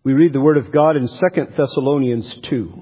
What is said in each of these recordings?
We read the Word of God in 2 Thessalonians 2.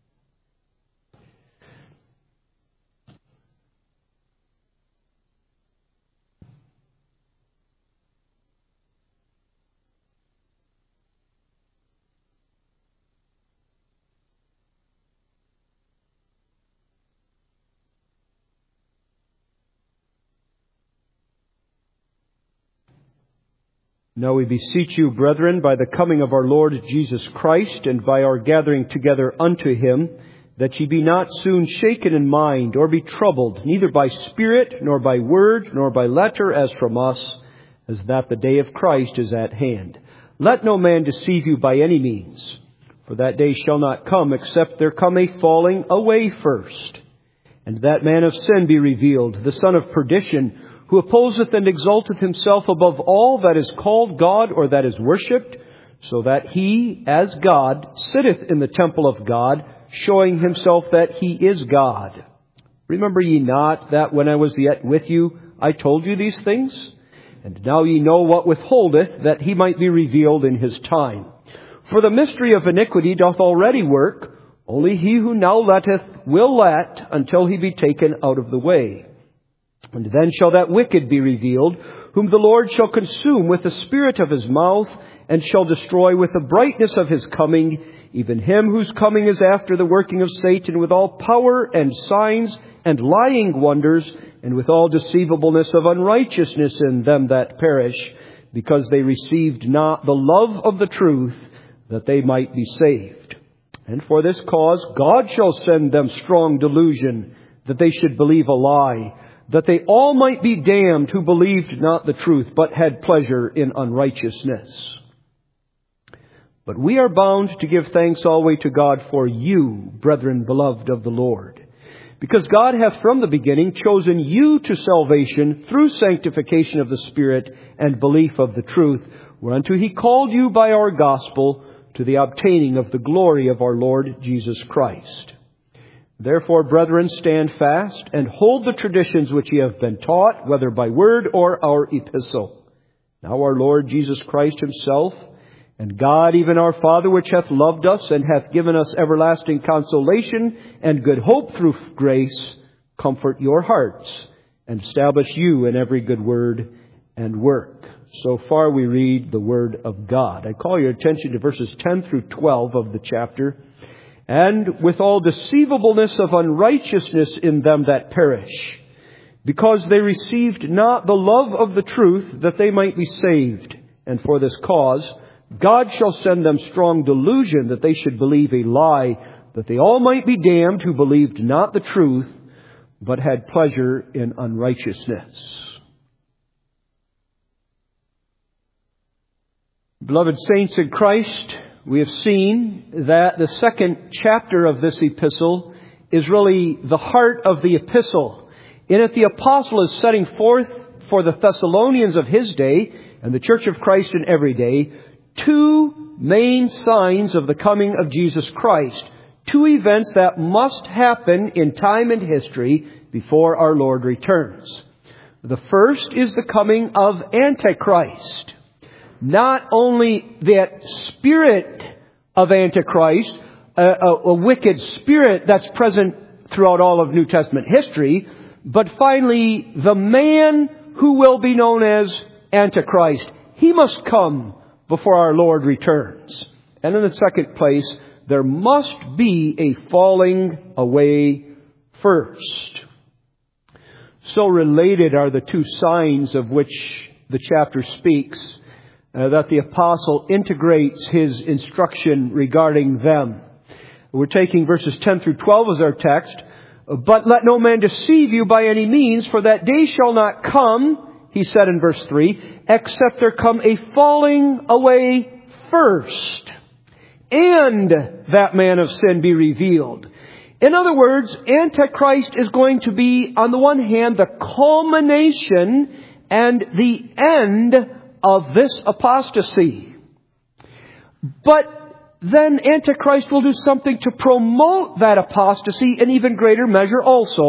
Now we beseech you, brethren, by the coming of our Lord Jesus Christ, and by our gathering together unto Him, that ye be not soon shaken in mind, or be troubled, neither by spirit, nor by word, nor by letter, as from us, as that the day of Christ is at hand. Let no man deceive you by any means, for that day shall not come, except there come a falling away first, and that man of sin be revealed, the son of perdition, who opposeth and exalteth himself above all that is called God or that is worshipped, so that he, as God, sitteth in the temple of God, showing himself that he is God. Remember ye not that when I was yet with you, I told you these things? And now ye know what withholdeth, that he might be revealed in his time. For the mystery of iniquity doth already work, only he who now letteth will let until he be taken out of the way. And then shall that wicked be revealed, whom the Lord shall consume with the spirit of his mouth, and shall destroy with the brightness of his coming, even him whose coming is after the working of Satan, with all power and signs and lying wonders, and with all deceivableness of unrighteousness in them that perish, because they received not the love of the truth, that they might be saved. And for this cause God shall send them strong delusion, that they should believe a lie, that they all might be damned who believed not the truth, but had pleasure in unrighteousness. But we are bound to give thanks always to God for you, brethren beloved of the Lord, because God hath from the beginning chosen you to salvation through sanctification of the Spirit and belief of the truth, whereunto He called you by our gospel to the obtaining of the glory of our Lord Jesus Christ. Therefore, brethren, stand fast and hold the traditions which ye have been taught, whether by word or our epistle. Now our Lord Jesus Christ Himself, and God, even our Father, which hath loved us and hath given us everlasting consolation and good hope through grace, comfort your hearts and establish you in every good word and work. So far we read the Word of God. I call your attention to verses 10 through 12 of the chapter. And with all deceivableness of unrighteousness in them that perish, because they received not the love of the truth, that they might be saved. And for this cause God shall send them strong delusion, that they should believe a lie, that they all might be damned who believed not the truth, but had pleasure in unrighteousness. Beloved saints in Christ, we have seen that the second chapter of this epistle is really the heart of the epistle. In it, the apostle is setting forth for the Thessalonians of his day and the Church of Christ in every day two main signs of the coming of Jesus Christ. Two events that must happen in time and history before our Lord returns. The first is the coming of Antichrist. Not only that spirit of Antichrist, a wicked spirit that's present throughout all of New Testament history, but finally the man who will be known as Antichrist. He must come before our Lord returns. And in the second place, there must be a falling away first. So related are the two signs of which the chapter speaks, that the apostle integrates his instruction regarding them. We're taking verses 10 through 12 as our text. But let no man deceive you by any means, for that day shall not come, he said in verse 3, except there come a falling away first, and that man of sin be revealed. In other words, Antichrist is going to be, on the one hand, the culmination and the end of this apostasy. But then Antichrist will do something to promote that apostasy in even greater measure also,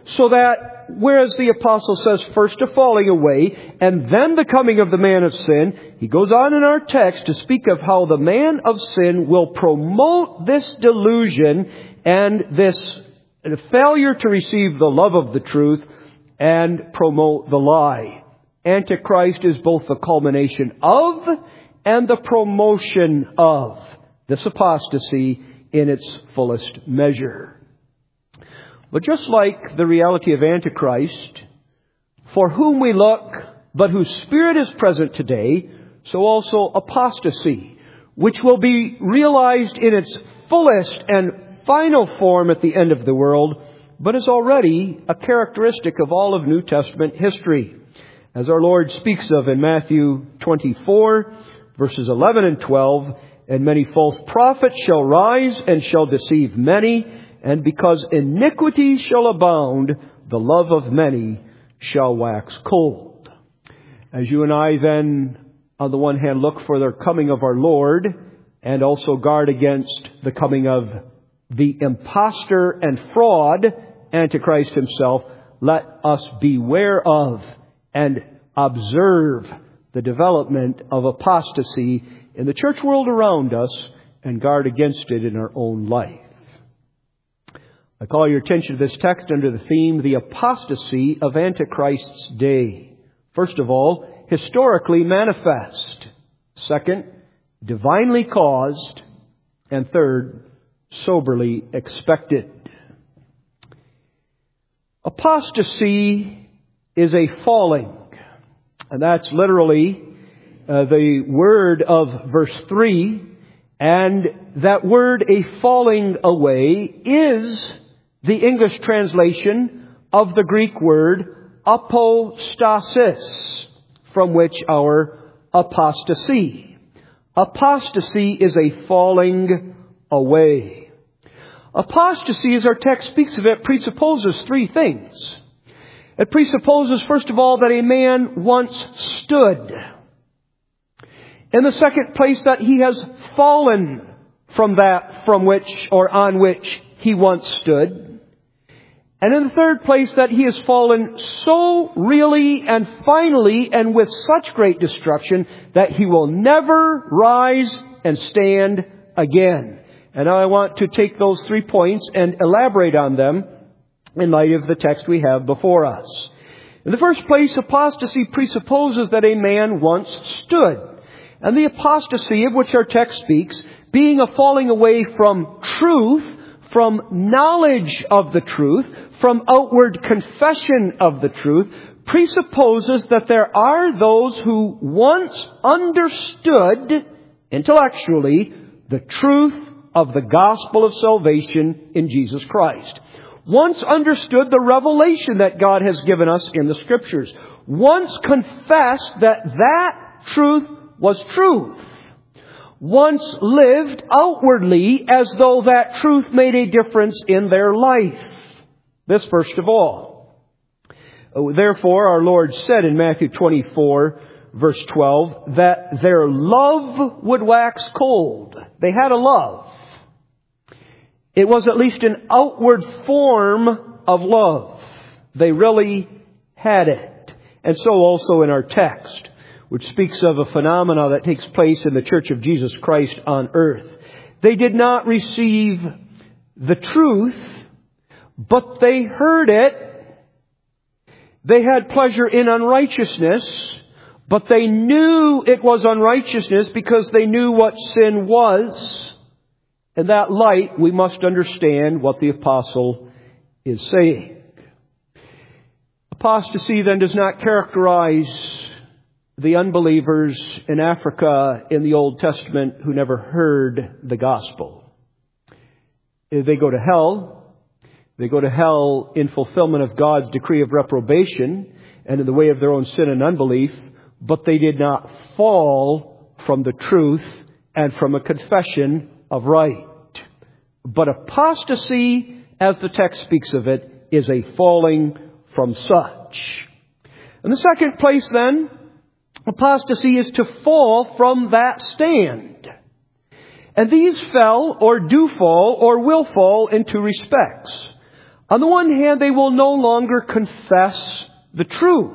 So that, whereas the apostle says first a falling away and then the coming of the man of sin, he goes on in our text to speak of how the man of sin will promote this delusion and this failure to receive the love of the truth and promote the lie. Antichrist is both the culmination of and the promotion of this apostasy in its fullest measure. But just like the reality of Antichrist, for whom we look, but whose spirit is present today, so also apostasy, which will be realized in its fullest and final form at the end of the world, but is already a characteristic of all of New Testament history. As our Lord speaks of in Matthew 24, verses 11 and 12, "And many false prophets shall rise and shall deceive many, and because iniquity shall abound, the love of many shall wax cold." As you and I then, on the one hand, look for the coming of our Lord, and also guard against the coming of the impostor and fraud, Antichrist himself, let us beware of and observe the development of apostasy in the church world around us and guard against it in our own life. I call your attention to this text under the theme, the apostasy of Antichrist's day. First of all, historically manifest. Second, divinely caused. And third, soberly expected. Apostasy is a falling. And that's literally the word of verse 3. And that word, a falling away, is the English translation of the Greek word apostasis, from which our apostasy. Apostasy is a falling away. Apostasy, as our text speaks of it, presupposes three things. It presupposes, first of all, that a man once stood. In the second place, that he has fallen from that from which or on which he once stood. And in the third place, that he has fallen so really and finally and with such great destruction that he will never rise and stand again. And now I want to take those 3 points and elaborate on them in light of the text we have before us. In the first place, apostasy presupposes that a man once stood. And the apostasy of which our text speaks, being a falling away from truth, from knowledge of the truth, from outward confession of the truth, presupposes that there are those who once understood intellectually the truth of the gospel of salvation in Jesus Christ. Once understood the revelation that God has given us in the Scriptures. Once confessed that that truth was truth. Once lived outwardly as though that truth made a difference in their life. This first of all. Therefore, our Lord said in Matthew 24, verse 12, that their love would wax cold. They had a love. It was at least an outward form of love. They really had it. And so also in our text, which speaks of a phenomena that takes place in the Church of Jesus Christ on earth. They did not receive the truth, but they heard it. They had pleasure in unrighteousness, but they knew it was unrighteousness because they knew what sin was. In that light, we must understand what the apostle is saying. Apostasy then does not characterize the unbelievers in Africa in the Old Testament who never heard the gospel. They go to hell. They go to hell in fulfillment of God's decree of reprobation and in the way of their own sin and unbelief, but they did not fall from the truth and from a confession of right. But apostasy, as the text speaks of it, is a falling from such. In the second place then, apostasy is to fall from that stand. And these fell or do fall or will fall in two respects. On the one hand, they will no longer confess the truth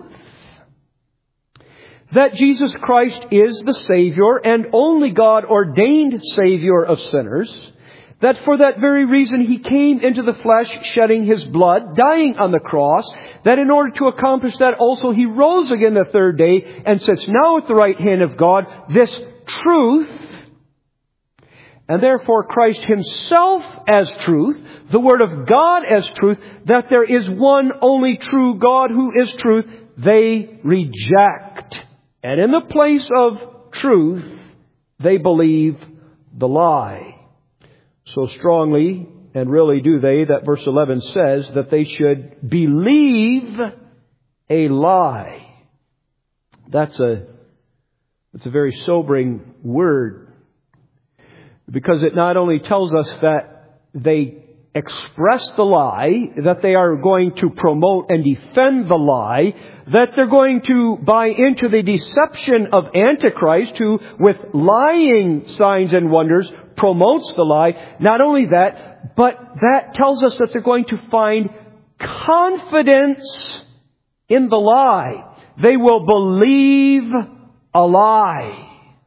that Jesus Christ is the Savior and only God-ordained Savior of sinners, that for that very reason He came into the flesh, shedding His blood, dying on the cross, that in order to accomplish that also He rose again the third day and sits now at the right hand of God, this truth, and therefore Christ Himself as truth, the Word of God as truth, that there is one only true God who is truth, they reject. And in the place of truth, they believe the lie. So strongly, and really do they, that verse 11 says that they should believe a lie. That's a very sobering word, because it not only tells us that they express the lie, that they are going to promote and defend the lie, that they're going to buy into the deception of Antichrist, who with lying signs and wonders promotes the lie. Not only that, but that tells us that they're going to find confidence in the lie. They will believe a lie.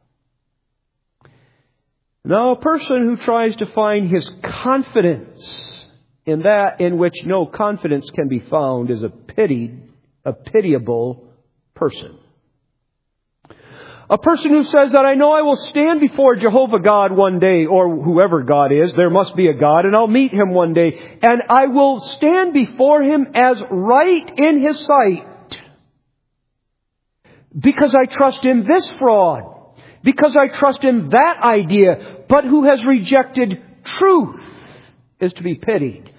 Now, a person who tries to find his confidence in that in which no confidence can be found is a pitiable person. A person who says that I know I will stand before Jehovah God one day, or whoever God is, there must be a God, and I'll meet Him one day, and I will stand before Him as right in His sight, because I trust in this fraud, because I trust in that idea, but who has rejected truth is to be pitied.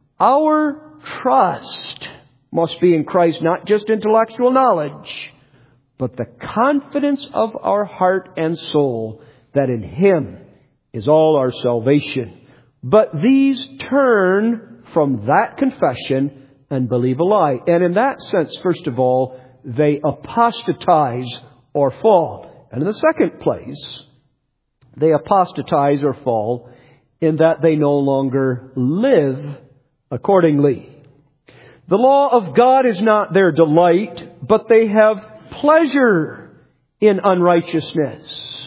Our trust must be in Christ, not just intellectual knowledge, but the confidence of our heart and soul that in Him is all our salvation. But these turn from that confession and believe a lie. And in that sense, first of all, they apostatize or fall. And in the second place, they apostatize or fall in that they no longer live accordingly. The law of God is not their delight, but they have pleasure in unrighteousness.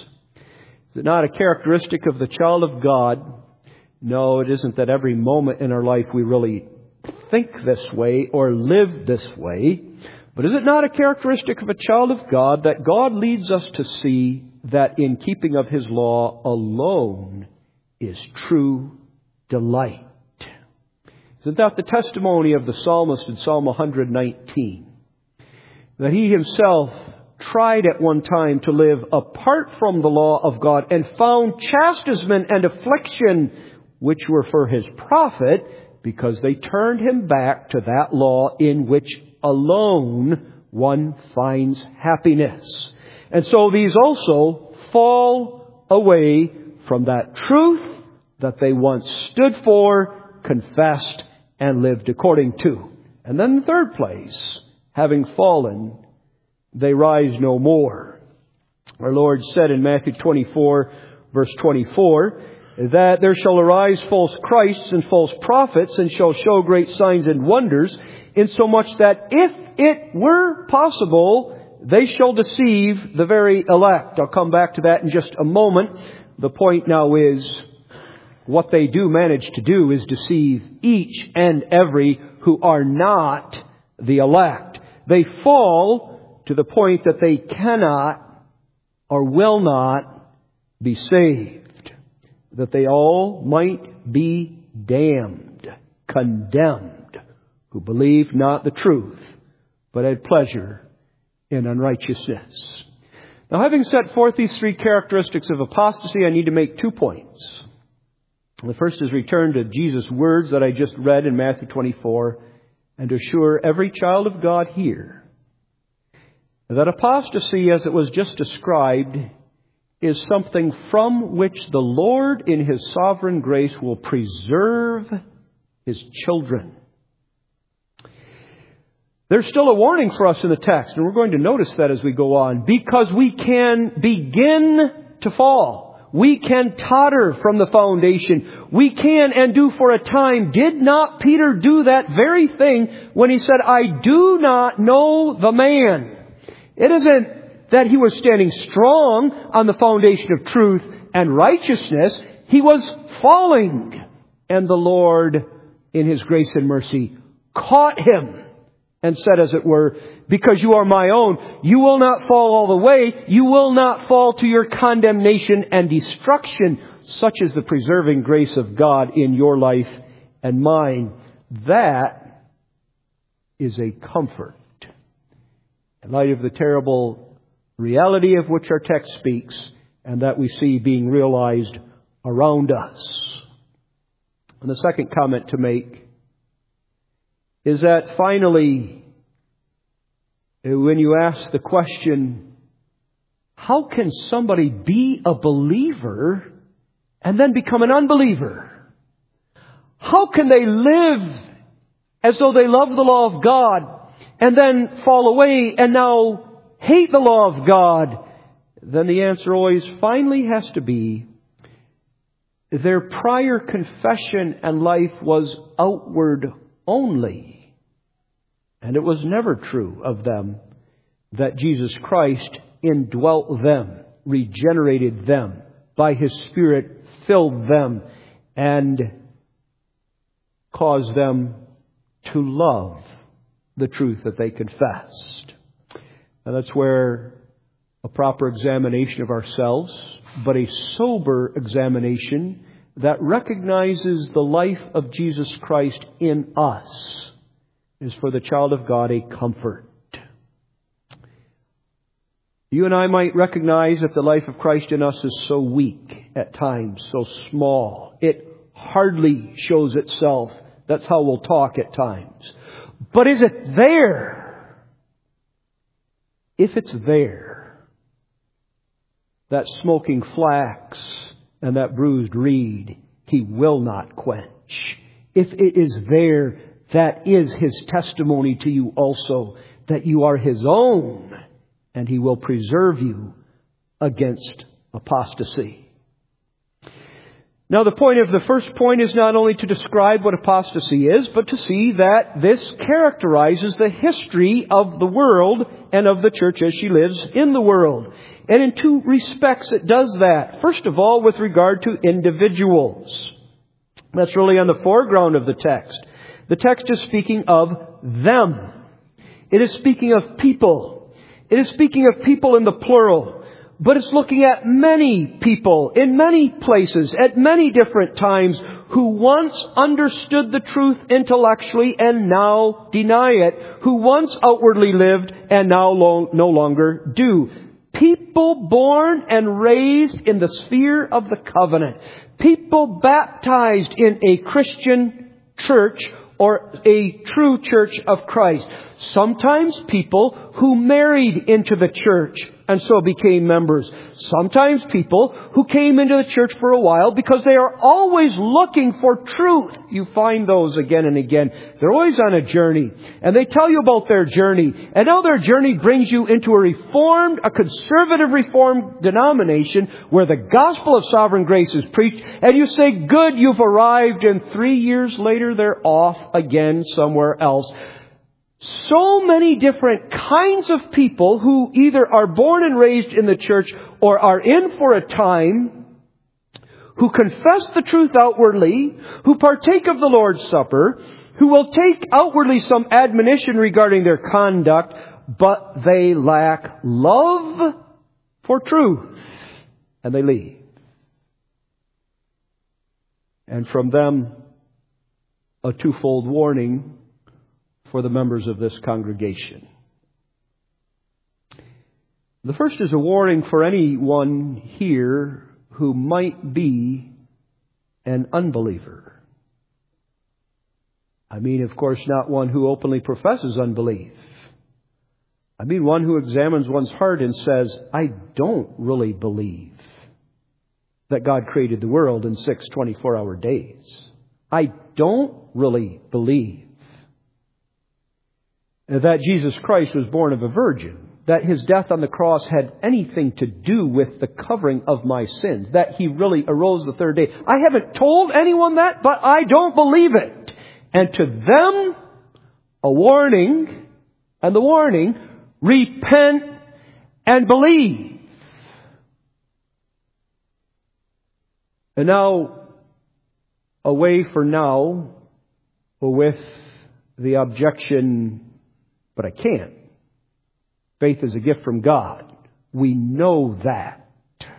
Is it not a characteristic of the child of God? No, it isn't that every moment in our life we really think this way or live this way. But is it not a characteristic of a child of God that God leads us to see that in keeping of His law alone is true delight? Isn't that the testimony of the psalmist in Psalm 119? That he himself tried at one time to live apart from the law of God and found chastisement and affliction which were for his profit, because they turned him back to that law in which alone one finds happiness. And so these also fall away from that truth that they once stood for, confessed, and lived according to. And then in the third place, having fallen, they rise no more. Our Lord said in Matthew 24, verse 24, that there shall arise false Christs and false prophets, and shall show great signs and wonders, insomuch that if it were possible, they shall deceive the very elect. I'll come back to that in just a moment. The point now is, what they do manage to do is deceive each and every who are not the elect. They fall to the point that they cannot or will not be saved, that they all might be damned, condemned, who believe not the truth, but had pleasure in unrighteousness. Now, having set forth these three characteristics of apostasy, I need to make 2 points. The first is return to Jesus' words that I just read in Matthew 24, and to assure every child of God here that apostasy, as it was just described, is something from which the Lord in His sovereign grace will preserve His children. There's still a warning for us in the text, and we're going to notice that as we go on, because we can begin to fall. We can totter from the foundation. We can and do for a time. Did not Peter do that very thing when he said, I do not know the man? It isn't that he was standing strong on the foundation of truth and righteousness. He was falling. And the Lord, in His grace and mercy, caught him and said, as it were, because you are my own, you will not fall all the way. You will not fall to your condemnation and destruction. Such is the preserving grace of God in your life and mine. That is a comfort. In light of the terrible reality of which our text speaks, and that we see being realized around us. And the second comment to make is that finally, when you ask the question, how can somebody be a believer and then become an unbeliever? How can they live as though they love the law of God and then fall away and now hate the law of God? Then the answer always finally has to be, their prior confession and life was outward only. And it was never true of them that Jesus Christ indwelt them, regenerated them, by His Spirit filled them, and caused them to love the truth that they confessed. And that's where a proper examination of ourselves, but a sober examination that recognizes the life of Jesus Christ in us, is for the child of God a comfort. You and I might recognize that the life of Christ in us is so weak at times, so small. It hardly shows itself. That's how we'll talk at times. But is it there? If it's there, that smoking flax and that bruised reed, He will not quench. If it is there, that is His testimony to you also, that you are His own, and He will preserve you against apostasy. Now, the point of the first point is not only to describe what apostasy is, but to see that this characterizes the history of the world and of the church as she lives in the world. And in two respects it does that. First of all, with regard to individuals. That's really on the foreground of the text. The text is speaking of them. It is speaking of people. It is speaking of people in the plural. But it's looking at many people in many places at many different times who once understood the truth intellectually and now deny it. Who once outwardly lived and now no longer do. People born and raised in the sphere of the covenant. People baptized in a Christian church or a true church of Christ. Sometimes people who married into the church and so became members. Sometimes people who came into the church for a while because they are always looking for truth. You find those again and again. They're always on a journey. And they tell you about their journey. And now their journey brings you into a conservative reformed denomination where the gospel of sovereign grace is preached. And you say, good, you've arrived. And 3 years later, they're off again somewhere else. So many different kinds of people who either are born and raised in the church or are in for a time, who confess the truth outwardly, who partake of the Lord's Supper, who will take outwardly some admonition regarding their conduct, but they lack love for truth, and they leave. And from them, a twofold warning for the members of this congregation. The first is a warning for anyone here who might be an unbeliever. I mean, of course, not one who openly professes unbelief. I mean one who examines one's heart and says, I don't really believe that God created the world in 6 24-hour days. I don't really believe that Jesus Christ was born of a virgin. that His death on the cross had anything to do with the covering of my sins, that He really arose the third day. I haven't told anyone that, but I don't believe it. And to them, a warning, and the warning, repent and believe. And now, away for now, with the objection, but I can't. Faith is a gift from God. We know that.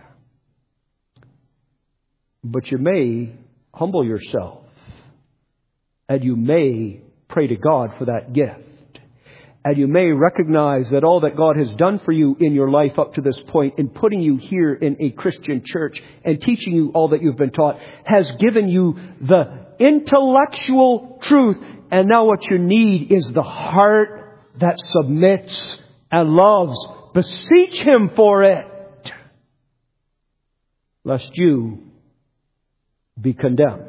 But you may humble yourself, and you may pray to God for that gift. And you may recognize that all that God has done for you in your life up to this point, in putting you here in a Christian church and teaching you all that you've been taught, has given you the intellectual truth. And now what you need is the heart that submits and loves. Beseech Him for it, lest you be condemned.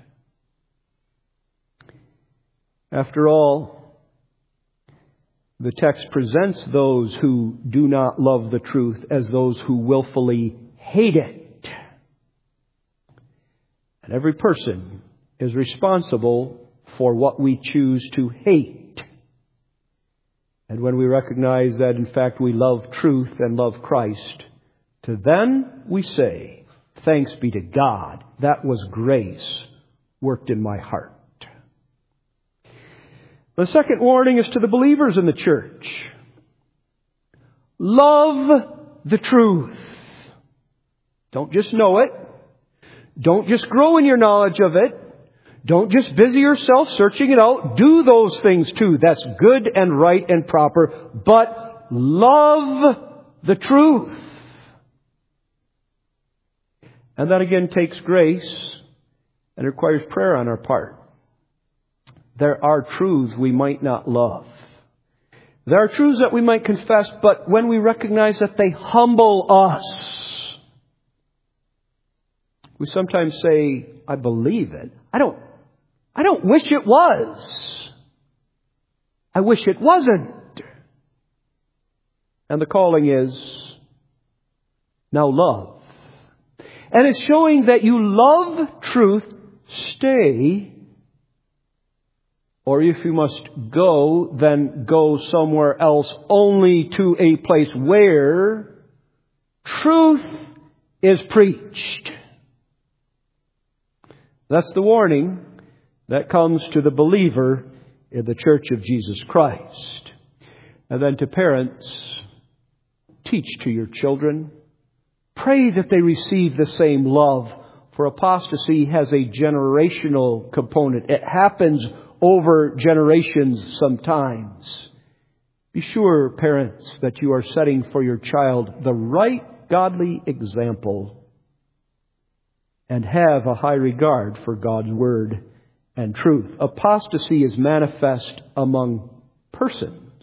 After all, the text presents those who do not love the truth as those who willfully hate it. And every person is responsible for what we choose to hate. And when we recognize that, in fact, we love truth and love Christ, to them we say, thanks be to God, that was grace worked in my heart. The second warning is to the believers in the church. Love the truth. Don't just know it. Don't just grow in your knowledge of it. Don't just busy yourself searching it out. Do those things too. That's good and right and proper. But love the truth. And that again takes grace and requires prayer on our part. There are truths we might not love. There are truths that we might confess, but when we recognize that they humble us, we sometimes say, I believe it. I don't wish it was. I wish it wasn't. And the calling is now love. And it's showing that you love truth, stay. Or if you must go, then go somewhere else, only to a place where truth is preached. That's the warning that comes to the believer in the Church of Jesus Christ. And then to parents, teach to your children. Pray that they receive the same love, for apostasy has a generational component. It happens over generations sometimes. Be sure, parents, that you are setting for your child the right godly example and have a high regard for God's Word and truth. Apostasy is manifest among persons.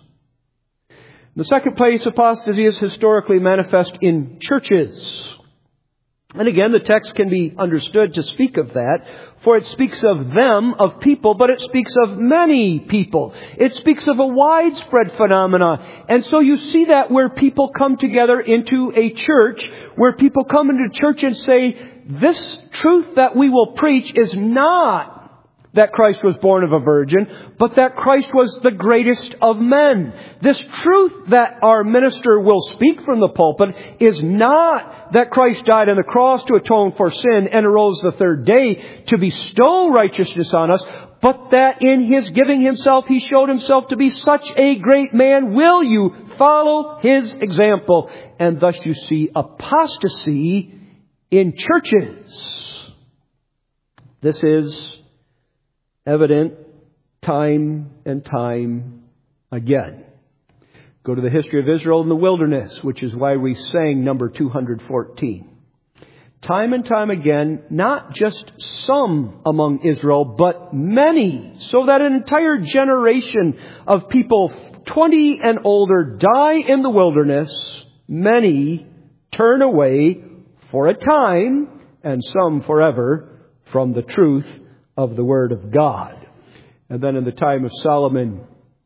In the second place, apostasy is historically manifest in churches. And again, the text can be understood to speak of that, for it speaks of them, of people, but it speaks of many people. It speaks of a widespread phenomena. And so you see that where people come together into a church, where people come into church and say, this truth that we will preach is not that Christ was born of a virgin, but that Christ was the greatest of men. This truth that our minister will speak from the pulpit is not that Christ died on the cross to atone for sin and arose the third day to bestow righteousness on us, but that in His giving Himself, He showed Himself to be such a great man. Will you follow His example? And thus you see apostasy in churches. This is evident time and time again. Go to the history of Israel in the wilderness, which is why we sang number 214. Time and time again, not just some among Israel, but many, so that an entire generation of people 20 and older die in the wilderness. Many turn away for a time, and some forever, from the truth of the Word of God. And then in the time of Solomon,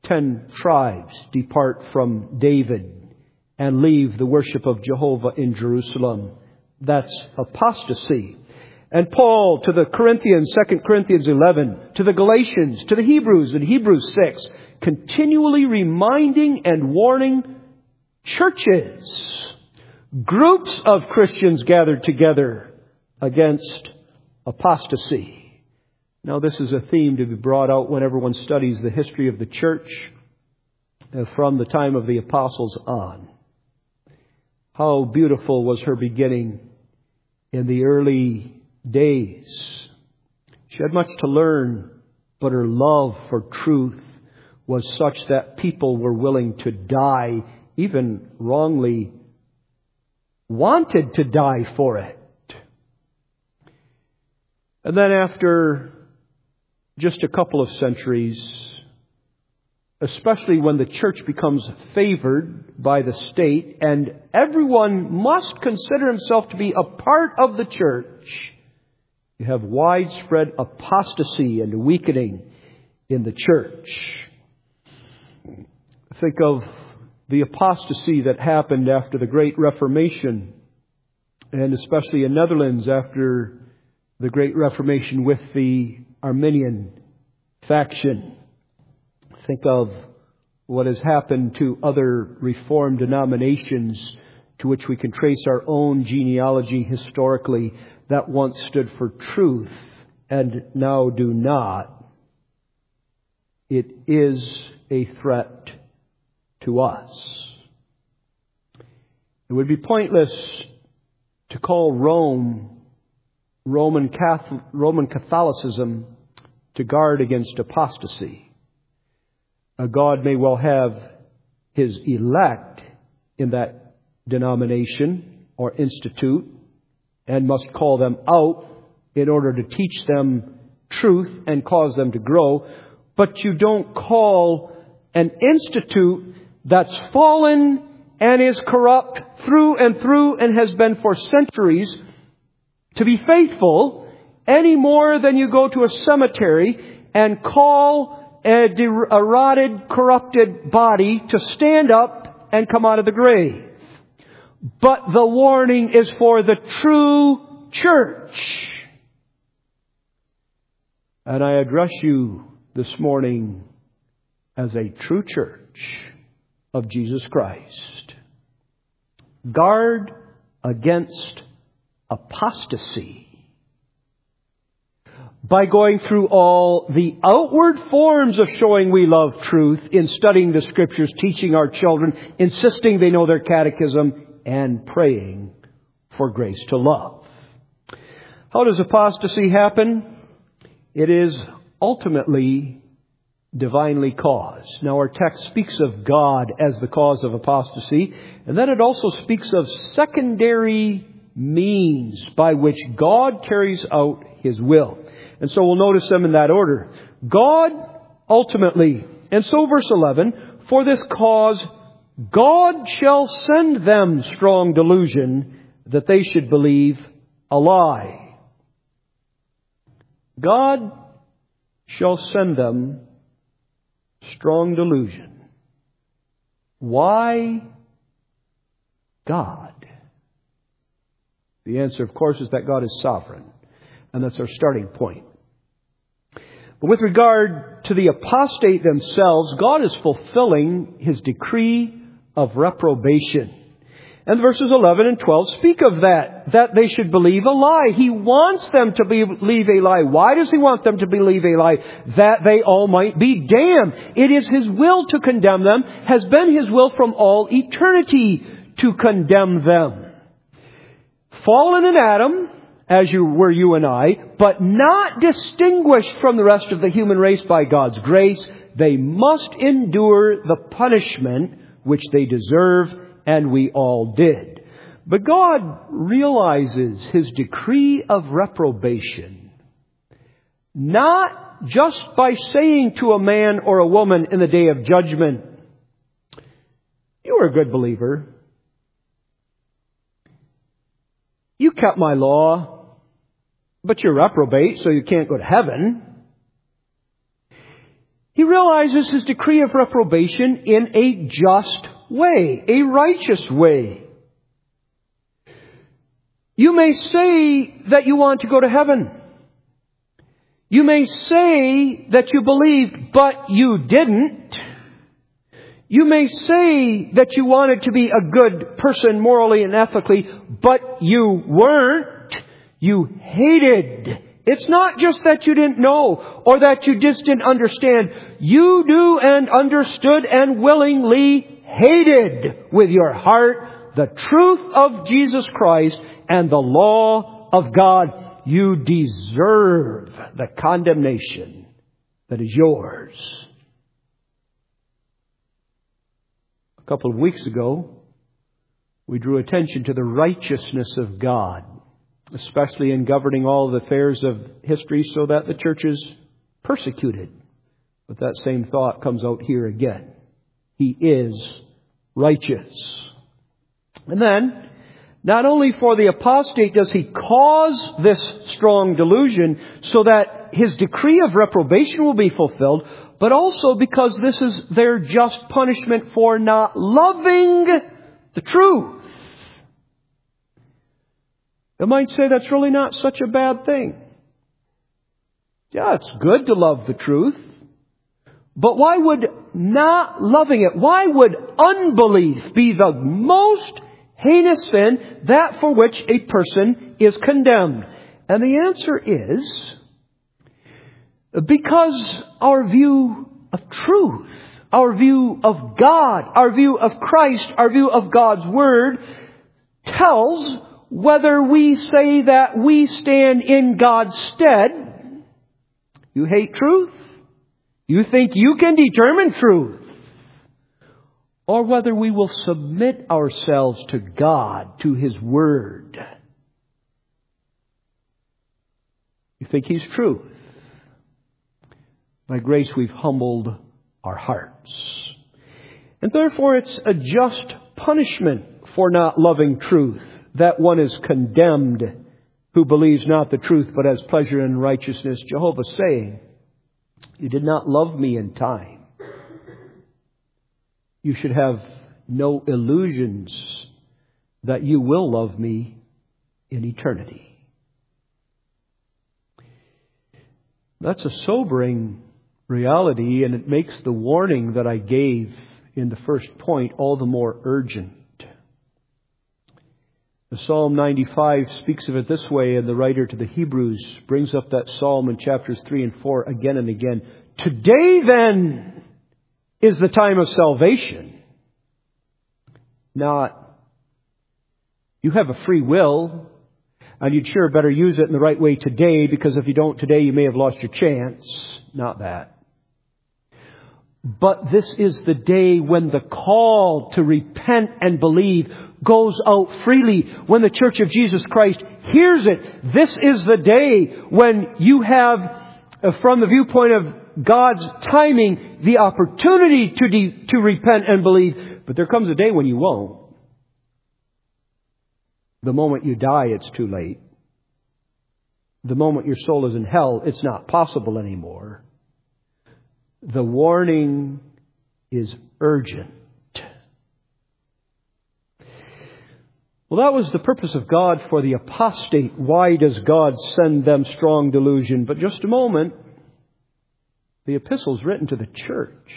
10 tribes depart from David and leave the worship of Jehovah in Jerusalem. That's apostasy. And Paul to the Corinthians, 2 Corinthians 11, to the Galatians, to the Hebrews in Hebrews 6, continually reminding and warning churches, groups of Christians gathered together against apostasy. Now, this is a theme to be brought out whenever one studies the history of the church from the time of the apostles on. How beautiful was her beginning in the early days. She had much to learn, but her love for truth was such that people were willing to die, even wrongly wanted to die for it. And then after just a couple of centuries, especially when the church becomes favored by the state and everyone must consider himself to be a part of the church, you have widespread apostasy and weakening in the church. Think of the apostasy that happened after the Great Reformation, and especially in Netherlands after the Great Reformation with the Arminian faction. Think of what has happened to other Reformed denominations to which we can trace our own genealogy historically that once stood for truth and now do not. It is a threat to us. It would be pointless to call Roman Catholicism to guard against apostasy. God may well have His elect in that denomination or institute and must call them out in order to teach them truth and cause them to grow. But you don't call an institute that's fallen and is corrupt through and has been for centuries to be faithful any more than you go to a cemetery and call a rotted, corrupted body to stand up and come out of the grave. But the warning is for the true church. And I address you this morning as a true church of Jesus Christ. Guard against apostasy by going through all the outward forms of showing we love truth in studying the Scriptures, teaching our children, insisting they know their catechism, and praying for grace to love. How does apostasy happen? It is ultimately divinely caused. Now, our text speaks of God as the cause of apostasy, and then it also speaks of secondary means by which God carries out His will. And so we'll notice them in that order. God ultimately, and so verse 11, for this cause God shall send them strong delusion that they should believe a lie. God shall send them strong delusion. Why God? The answer, of course, is that God is sovereign. And that's our starting point. But with regard to the apostate themselves, God is fulfilling His decree of reprobation. And verses 11 and 12 speak of that they should believe a lie. He wants them to believe a lie. Why does He want them to believe a lie? That they all might be damned. It is His will to condemn them, has been His will from all eternity to condemn them. Fallen in Adam, as were you and I, but not distinguished from the rest of the human race by God's grace, they must endure the punishment which they deserve, and we all did. But God realizes His decree of reprobation, not just by saying to a man or a woman in the day of judgment, you were a good believer. You kept my law. But you're reprobate, so you can't go to heaven. He realizes his decree of reprobation in a just way, a righteous way. You may say that you want to go to heaven. You may say that you believed, but you didn't. You may say that you wanted to be a good person morally and ethically, but you weren't. You hated. It's not just that you didn't know or that you just didn't understand. You knew and understood and willingly hated with your heart the truth of Jesus Christ and the law of God. You deserve the condemnation that is yours. A couple of weeks ago, we drew attention to the righteousness of God, especially in governing all the affairs of history so that the church is persecuted. But that same thought comes out here again. He is righteous. And then, not only for the apostate does he cause this strong delusion so that his decree of reprobation will be fulfilled, but also because this is their just punishment for not loving the truth. You might say that's really not such a bad thing. Yeah, it's good to love the truth. But why would not loving it, why would unbelief be the most heinous sin, that for which a person is condemned? And the answer is because our view of truth, our view of God, our view of Christ, our view of God's Word tells whether we say that we stand in God's stead. You hate truth. You think you can determine truth. Or whether we will submit ourselves to God, to His Word. You think He's truth. By grace we've humbled our hearts. And therefore it's a just punishment for not loving truth, that one is condemned who believes not the truth but has pleasure in righteousness. Jehovah saying, you did not love me in time. You should have no illusions that you will love me in eternity. That's a sobering reality, and it makes the warning that I gave in the first point all the more urgent. The Psalm 95 speaks of it this way, and the writer to the Hebrews brings up that psalm in chapters 3 and 4 again and again. Today then is the time of salvation. Not, you have a free will, and you'd sure better use it in the right way today, because if you don't today, you may have lost your chance. Not that. But this is the day when the call to repent and believe goes out freely. When the Church of Jesus Christ hears it, this is the day when you have, from the viewpoint of God's timing, the opportunity to repent and believe. But there comes a day when you won't. The moment you die, it's too late. The moment your soul is in hell, it's not possible anymore. The warning is urgent. Well, that was the purpose of God for the apostate. Why does God send them strong delusion? But just a moment. The epistle is written to the church.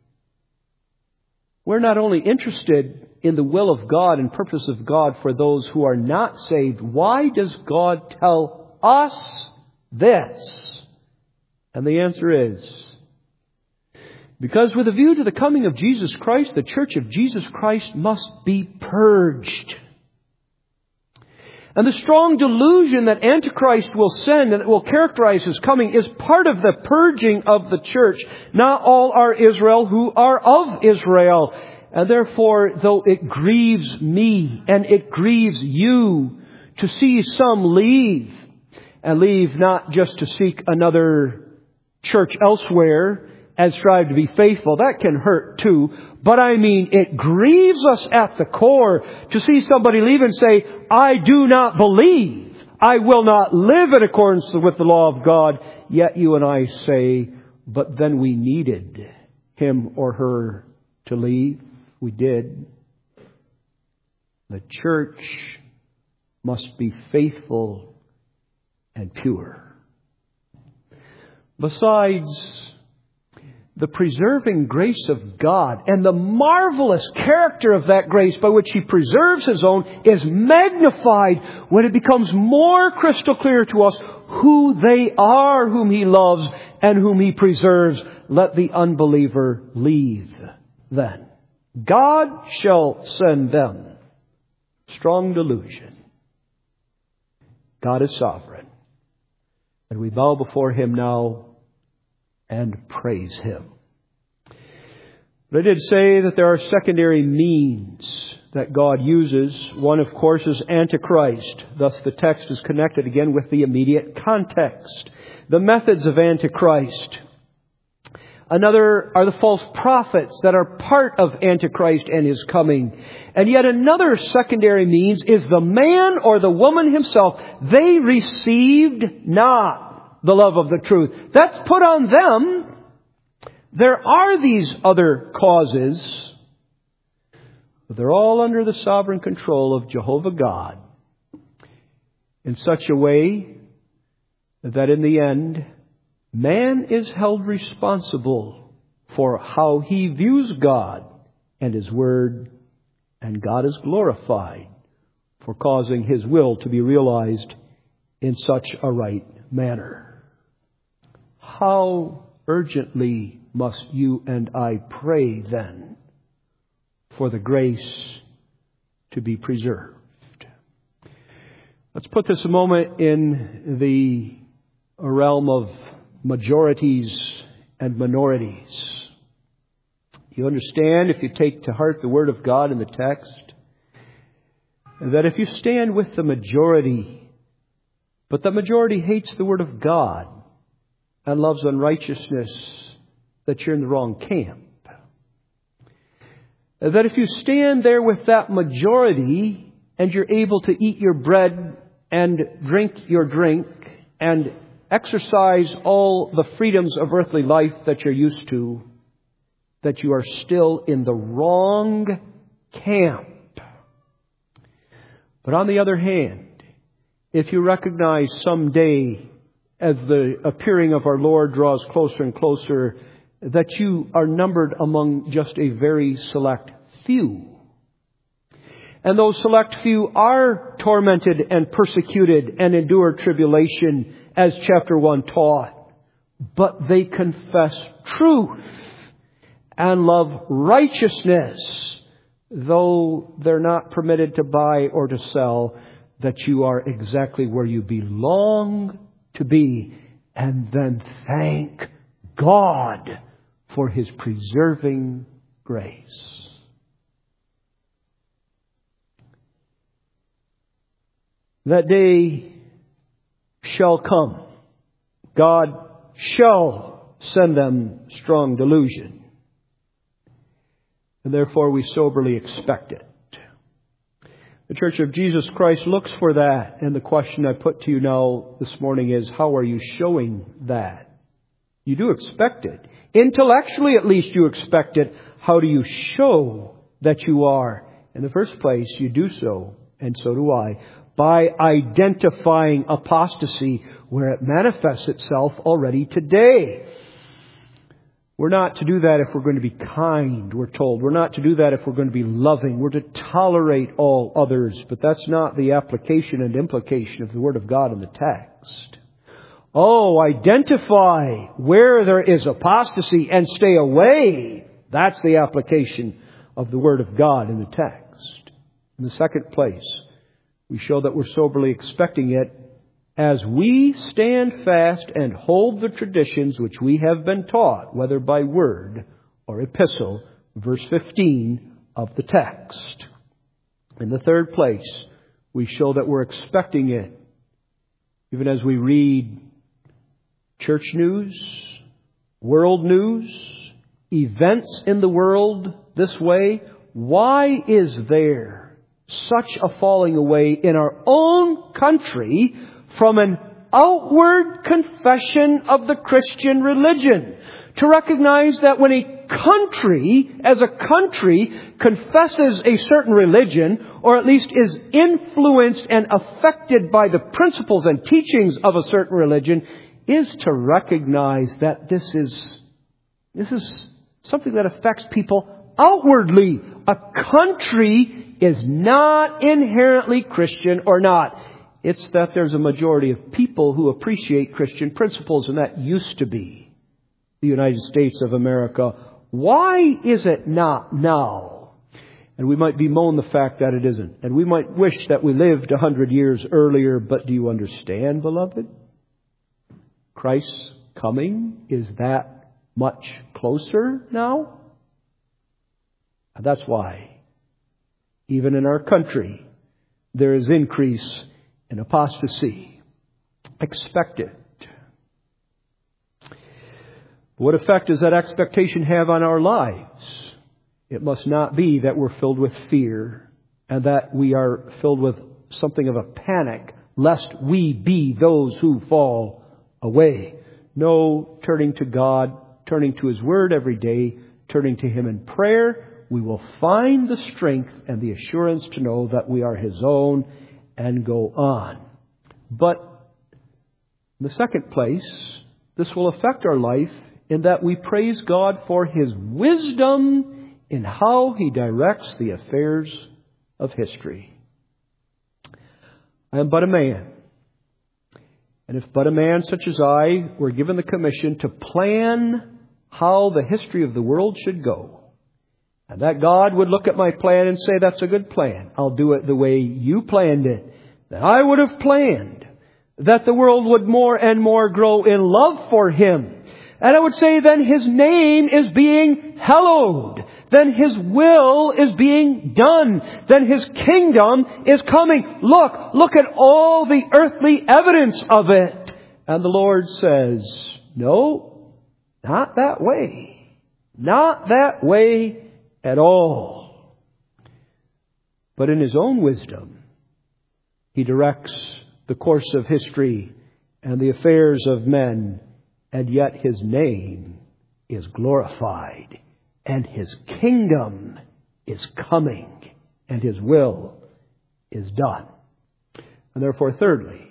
We're not only interested in the will of God and purpose of God for those who are not saved. Why does God tell us this? And the answer is, because with a view to the coming of Jesus Christ, the Church of Jesus Christ must be purged. And the strong delusion that Antichrist will send and that will characterize His coming is part of the purging of the church. Not all are Israel who are of Israel. And therefore, though it grieves me and it grieves you to see some leave, and leave not just to seek another church elsewhere and strive to be faithful, that can hurt too. But I mean, it grieves us at the core to see somebody leave and say, I do not believe. I will not live in accordance with the law of God. Yet you and I say, but then we needed him or her to leave. We did. The church must be faithful and pure. Besides, the preserving grace of God and the marvelous character of that grace by which He preserves His own is magnified when it becomes more crystal clear to us who they are whom He loves and whom He preserves. Let the unbeliever leave then. God shall send them. Strong delusion. God is sovereign. And we bow before Him now and praise Him. But I did say that there are secondary means that God uses. One, of course, is Antichrist. Thus the text is connected again with the immediate context. The methods of Antichrist. Another are the false prophets that are part of Antichrist and His coming. And yet another secondary means is the man or the woman himself. They received not the love of the truth. That's put on them. There are these other causes, but they're all under the sovereign control of Jehovah God in such a way that in the end, man is held responsible for how he views God and His Word, and God is glorified for causing His will to be realized in such a right manner. How urgently must you and I pray then for the grace to be preserved? Let's put this a moment in the realm of majorities and minorities. You understand, if you take to heart the Word of God in the text, that if you stand with the majority, but the majority hates the Word of God and loves unrighteousness, that you're in the wrong camp. That if you stand there with that majority and you're able to eat your bread and drink your drink and exercise all the freedoms of earthly life that you're used to, that you are still in the wrong camp. But on the other hand, if you recognize someday, as the appearing of our Lord draws closer and closer, that you are numbered among just a very select few, and those select few are tormented and persecuted and endure tribulation, as chapter 1 taught, but they confess truth and love righteousness, though they're not permitted to buy or to sell, that you are exactly where you belong to be. And then thank God for His preserving grace. That day shall come. God shall send them strong delusion. And therefore we soberly expect it. The Church of Jesus Christ looks for that. And the question I put to you now this morning is, how are you showing that? You do expect it. Intellectually at least you expect it. How do you show that you are? In the first place, you do so, and so do I, by identifying apostasy where it manifests itself already today. We're not to do that if we're going to be kind, we're told. We're not to do that if we're going to be loving. We're to tolerate all others. But that's not the application and implication of the Word of God in the text. Oh, identify where there is apostasy and stay away. That's the application of the Word of God in the text. In the second place, we show that we're soberly expecting it as we stand fast and hold the traditions which we have been taught, whether by word or epistle, verse 15 of the text. In the third place, we show that we're expecting it even as we read church news, world news, events in the world this way. Why is there such a falling away in our own country from an outward confession of the Christian religion. To recognize that when a country, as a country, confesses a certain religion, or at least is influenced and affected by the principles and teachings of a certain religion, is to recognize that this is something that affects people outwardly. A country is not inherently Christian or not. It's that there's a majority of people who appreciate Christian principles, and that used to be the United States of America. Why is it not now? And we might bemoan the fact that it isn't. And we might wish that we lived 100 years earlier. But do you understand, beloved? Christ's coming is that much closer now. And that's why, even in our country, there is increase in apostasy. Expect it. What effect does that expectation have on our lives? It must not be that we're filled with fear and that we are filled with something of a panic, lest we be those who fall away. No, turning to God, turning to His Word every day, turning to Him in prayer, we will find the strength and the assurance to know that we are His own and go on. But in the second place, this will affect our life in that we praise God for His wisdom in how He directs the affairs of history. I am but a man. And if but a man such as I were given the commission to plan how the history of the world should go, and that God would look at my plan and say, that's a good plan, I'll do it the way you planned it, then I would have planned that the world would more and more grow in love for Him. And I would say then His name is being hallowed. Then His will is being done. Then His kingdom is coming. Look at all the earthly evidence of it. And the Lord says, no, not that way. Not that way at all. But in His own wisdom, He directs the course of history and the affairs of men. And yet His name is glorified, and His kingdom is coming, and His will is done. And therefore, thirdly,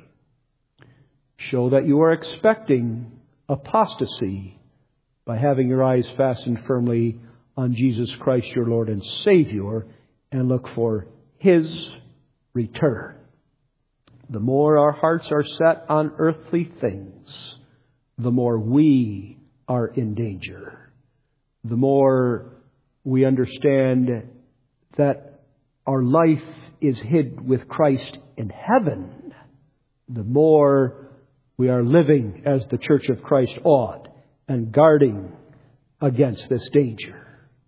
show that you are expecting apostasy by having your eyes fastened firmly on Jesus Christ, your Lord and Savior, and look for His return. The more our hearts are set on earthly things, the more we are in danger. The more we understand that our life is hid with Christ in heaven, the more we are living as the Church of Christ ought and guarding against this danger.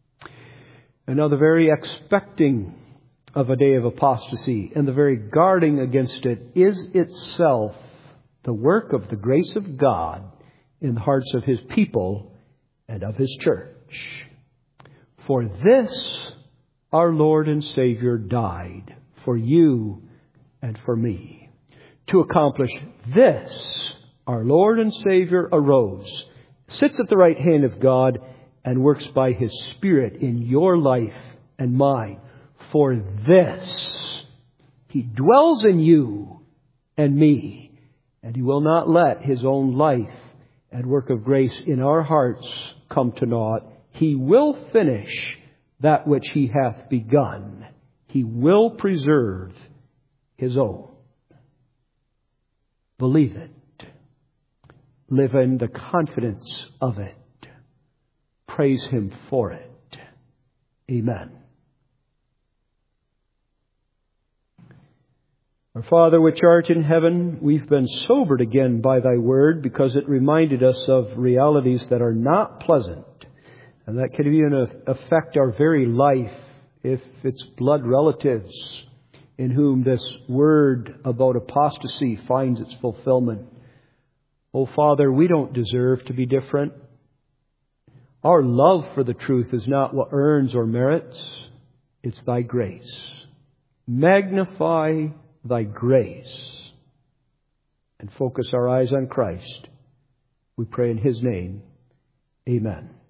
And now the very expecting of a day of apostasy and the very guarding against it is itself the work of the grace of God in the hearts of His people and of His church. For this our Lord and Savior died, for you and for me. To accomplish this, our Lord and Savior arose, sits at the right hand of God, and works by His Spirit in your life and mine. For this, He dwells in you and me, and He will not let His own life and work of grace in our hearts come to naught. He will finish that which He hath begun. He will preserve His own. Believe it. Live in the confidence of it. Praise Him for it. Amen. Our Father which art in heaven, we've been sobered again by Thy Word because it reminded us of realities that are not pleasant and that can even affect our very life if it's blood relatives in whom this word about apostasy finds its fulfillment. Oh Father, we don't deserve to be different. Our love for the truth is not what earns or merits. It's Thy grace. Magnify Thy grace and focus our eyes on Christ. We pray in His name. Amen.